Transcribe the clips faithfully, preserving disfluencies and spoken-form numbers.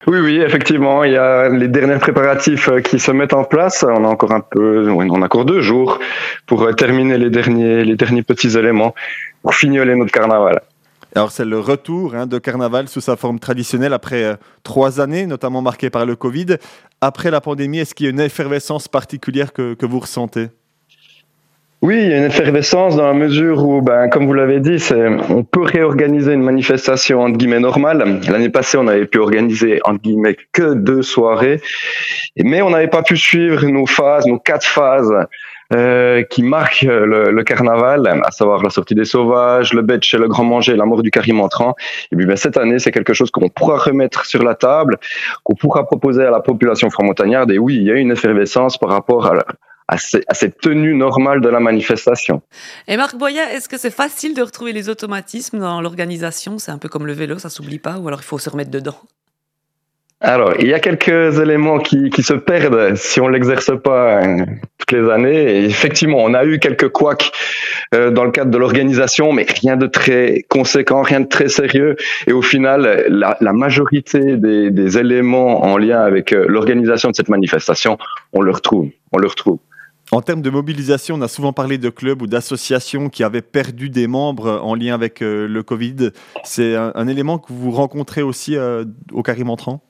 Oui, oui, effectivement, il y a les derniers préparatifs euh, qui se mettent en place. On a encore un peu, oui, on a encore deux jours pour euh, terminer les derniers, les derniers petits éléments pour fignoler notre carnaval. Alors c'est le retour hein, de Carnaval sous sa forme traditionnelle après euh, trois années, notamment marquées par le Covid. Après la pandémie, est-ce qu'il y a une effervescence particulière que, que vous ressentez? Oui, il y a une effervescence dans la mesure où, ben, comme vous l'avez dit, c'est, on peut réorganiser une manifestation entre guillemets normale. L'année passée, on avait pu organiser entre guillemets que deux soirées, mais on n'avait pas pu suivre nos phases, nos quatre phases euh, qui marquent le, le carnaval, à savoir la sortie des sauvages, le bête chez le grand manger, la mort du carré entrant. Et puis ben, cette année, c'est quelque chose qu'on pourra remettre sur la table, qu'on pourra proposer à la population franc-montagnarde. Et oui, il y a une effervescence par rapport à la, à, ces, à cette tenue normale de la manifestation. Et Marc Boya, est-ce que c'est facile de retrouver les automatismes dans l'organisation? C'est un peu comme le vélo, ça s'oublie pas, ou alors il faut se remettre dedans? Alors, il y a quelques éléments qui, qui se perdent si on l'exerce pas euh, toutes les années. Et effectivement, on a eu quelques couacs euh, dans le cadre de l'organisation, mais rien de très conséquent, rien de très sérieux. Et au final, la, la majorité des, des éléments en lien avec euh, l'organisation de cette manifestation, on le retrouve. On le retrouve. En termes de mobilisation, on a souvent parlé de clubs ou d'associations qui avaient perdu des membres en lien avec euh, le Covid. C'est un, un élément que vous rencontrez aussi euh, au Carré Montrand?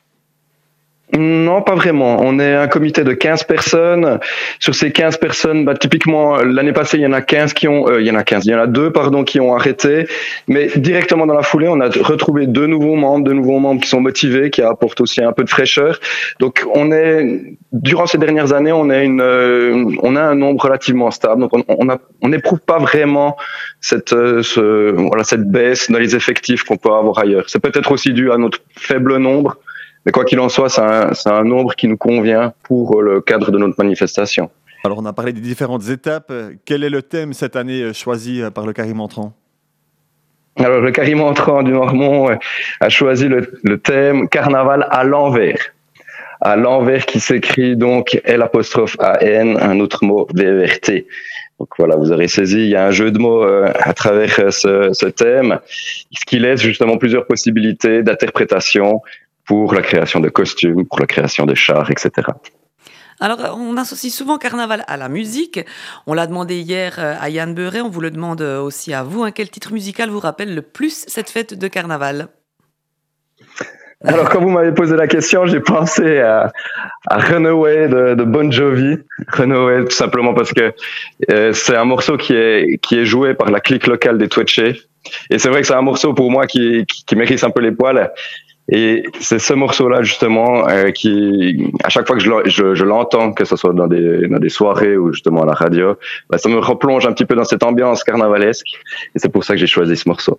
Non, pas vraiment. On est un comité de quinze personnes. Sur ces quinze personnes, bah, typiquement, l'année passée, il y en a quinze qui ont, euh, il y en a quinze, il y en a deux, pardon, qui ont arrêté. Mais directement dans la foulée, on a retrouvé deux nouveaux membres, deux nouveaux membres qui sont motivés, qui apportent aussi un peu de fraîcheur. Donc, on est, durant ces dernières années, on a une, euh, on a un nombre relativement stable. Donc, on, on a, on n'éprouve pas vraiment cette, euh, ce, voilà, cette baisse dans les effectifs qu'on peut avoir ailleurs. C'est peut-être aussi dû à notre faible nombre. Mais quoi qu'il en soit, c'est un, c'est un nombre qui nous convient pour le cadre de notre manifestation. Alors, on a parlé des différentes étapes. Quel est le thème cette année choisi par le Carré Montrand? Alors, le Carré Montrand du Normand a choisi le, le thème Carnaval à l'envers. À l'envers qui s'écrit donc L apostrophe A N, un autre mot V E R T. Donc voilà, vous aurez saisi, il y a un jeu de mots euh, à travers ce, ce thème, ce qui laisse justement plusieurs possibilités d'interprétation pour la création de costumes, pour la création de chars, et cetera. Alors, on associe souvent carnaval à la musique. On l'a demandé hier à Yann Beuret, on vous le demande aussi à vous. Hein. Quel titre musical vous rappelle le plus cette fête de carnaval? Alors, quand vous m'avez posé la question, j'ai pensé à, à Runaway de, de Bon Jovi. Runaway, tout simplement parce que euh, c'est un morceau qui est, qui est joué par la clique locale des Twetchés. Et c'est vrai que c'est un morceau pour moi qui, qui, qui mérite un peu les poils. Et c'est ce morceau-là, justement, euh, qui, à chaque fois que je, je, je l'entends, que ce soit dans des, dans des soirées ou justement à la radio, bah, ça me replonge un petit peu dans cette ambiance carnavalesque. Et c'est pour ça que j'ai choisi ce morceau.